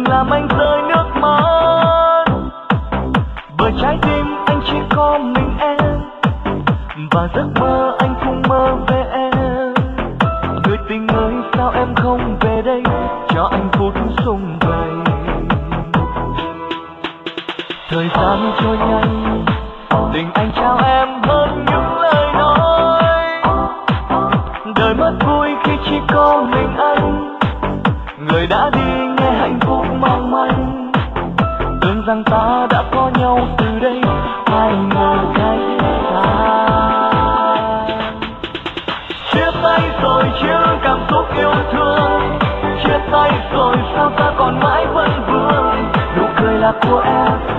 làm anh rơi nước mắt. Bởi trái tim anh chỉ có mình em, và giấc mơ anh cũng mơ về em. Người tình ơi sao em không về đây cho anh phút sum vầy. Thời gian trôi nhanh, tình anh trao em hơn những lời nói. Đời mất vui khi chỉ có mình anh, người đã đi nghe hạnh phúc mong manh. Tưởng rằng ta đã có nhau từ đây, ai ngờ cách xa. Chia tay rồi chứ cảm xúc yêu thương, chia tay rồi sao ta còn mãi vẫn vương. Nụ cười là của em